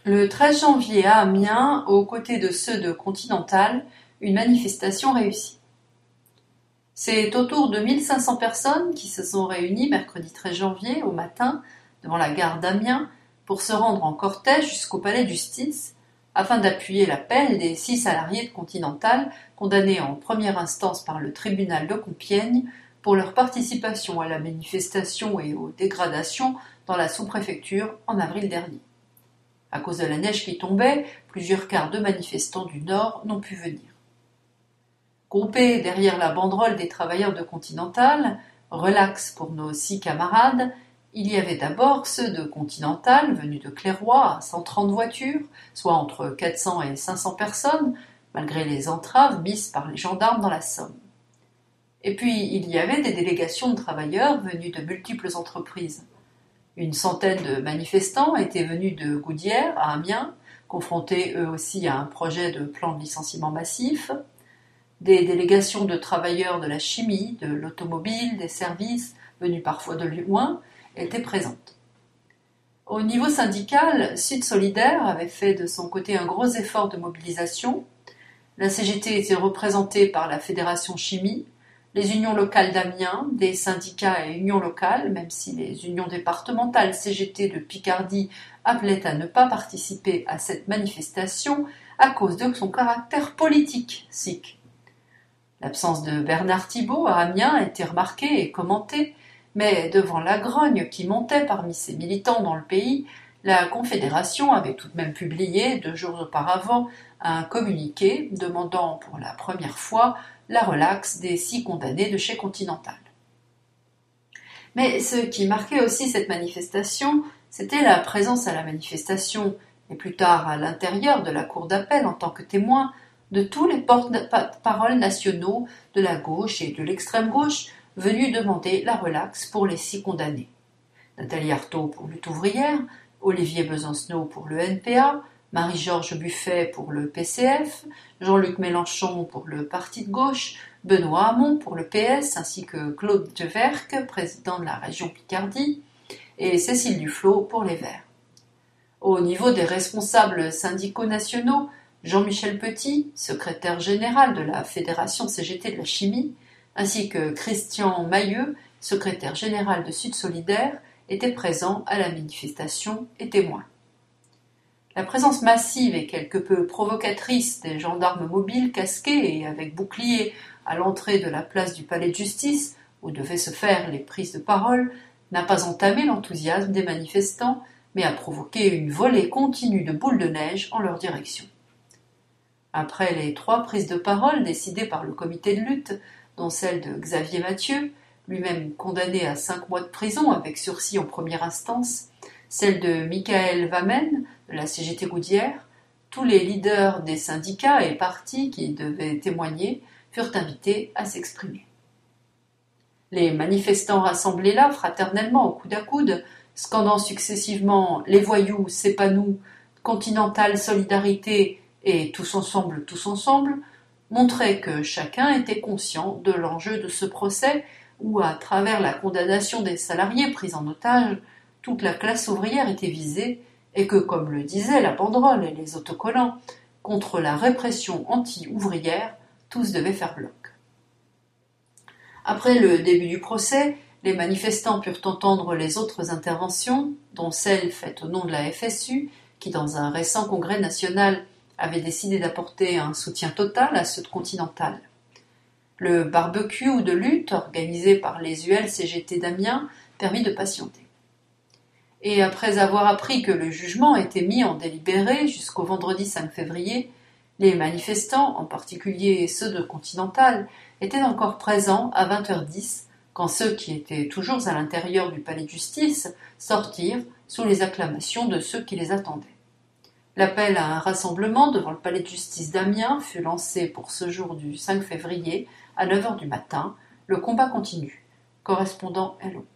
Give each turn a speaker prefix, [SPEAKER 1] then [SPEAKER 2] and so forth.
[SPEAKER 1] Le 13 janvier à Amiens, aux côtés de ceux de Continental, une manifestation réussit. C'est autour de 1500 personnes qui se sont réunies mercredi 13 janvier au matin devant la gare d'Amiens pour se rendre en cortège jusqu'au palais de justice afin d'appuyer l'appel des 6 salariés de Continental condamnés en première instance par le tribunal de Compiègne pour leur participation à la manifestation et aux dégradations dans la sous-préfecture en avril dernier. À cause de la neige qui tombait, plusieurs quarts de manifestants du Nord n'ont pu venir. Groupés derrière la banderole des travailleurs de Continental, relax pour nos 6 camarades, il y avait d'abord ceux de Continental, venus de Clairoy à 130 voitures, soit entre 400 et 500 personnes, malgré les entraves mises par les gendarmes dans la Somme. Et puis il y avait des délégations de travailleurs venus de multiples entreprises. Une centaine de manifestants étaient venus de Goudière à Amiens, confrontés eux aussi à un projet de plan de licenciement massif. Des délégations de travailleurs de la chimie, de l'automobile, des services, venus parfois de loin, étaient présentes. Au niveau syndical, Sud Solidaire avait fait de son côté un gros effort de mobilisation. La CGT était représentée par la Fédération Chimie, les unions locales d'Amiens, des syndicats et unions locales, même si les unions départementales CGT de Picardie appelaient à ne pas participer à cette manifestation à cause de son caractère politique, SIC. L'absence de Bernard Thibault à Amiens était remarquée et commentée, mais devant la grogne qui montait parmi ses militants dans le pays, la Confédération avait tout de même publié, 2 jours auparavant, un communiqué demandant pour la première fois la relaxe des 6 condamnés de chez Continental. Mais ce qui marquait aussi cette manifestation, c'était la présence à la manifestation, et plus tard à l'intérieur de la cour d'appel en tant que témoin, de tous les porte-paroles nationaux de la gauche et de l'extrême gauche venus demander la relaxe pour les 6 condamnés. Nathalie Arthaud pour Lutte ouvrière, Olivier Besancenot pour le NPA, Marie-Georges Buffet pour le PCF, Jean-Luc Mélenchon pour le Parti de gauche, Benoît Hamon pour le PS, ainsi que Claude Devercq, président de la région Picardie, et Cécile Duflot pour les Verts. Au niveau des responsables syndicaux nationaux, Jean-Michel Petit, secrétaire général de la Fédération CGT de la chimie, ainsi que Christian Mailleux, secrétaire général de Sud Solidaire, étaient présents à la manifestation et témoins. La présence massive et quelque peu provocatrice des gendarmes mobiles casqués et avec boucliers à l'entrée de la place du palais de justice, où devaient se faire les prises de parole, n'a pas entamé l'enthousiasme des manifestants, mais a provoqué une volée continue de boules de neige en leur direction. Après les 3 prises de parole décidées par le comité de lutte, dont celle de Xavier Mathieu, lui-même condamné à 5 mois de prison avec sursis en première instance, celle de Michael Vamen, de la CGT Goudière, tous les leaders des syndicats et partis qui devaient témoigner furent invités à s'exprimer. Les manifestants rassemblés là, fraternellement, au coude à coude, scandant successivement « Les voyous, c'est pas nous »,« Continental Solidarité » et « Tous ensemble, montraient que chacun était conscient de l'enjeu de ce procès où, à travers la condamnation des salariés pris en otage, toute la classe ouvrière était visée et que, comme le disaient la banderole et les autocollants, contre la répression anti-ouvrière, tous devaient faire bloc. Après le début du procès, les manifestants purent entendre les autres interventions, dont celle faite au nom de la FSU, qui, dans un récent congrès national, avait décidé d'apporter un soutien total à ceux de Continental. Le barbecue de lutte, organisé par les UL-CGT d'Amiens, permit de patienter. Et après avoir appris que le jugement était mis en délibéré jusqu'au vendredi 5 février, les manifestants, en particulier ceux de Continental, étaient encore présents à 20h10 quand ceux qui étaient toujours à l'intérieur du palais de justice sortirent sous les acclamations de ceux qui les attendaient. L'appel à un rassemblement devant le palais de justice d'Amiens fut lancé pour ce jour du 5 février à 9h du matin. Le combat continue. Correspondant Hello.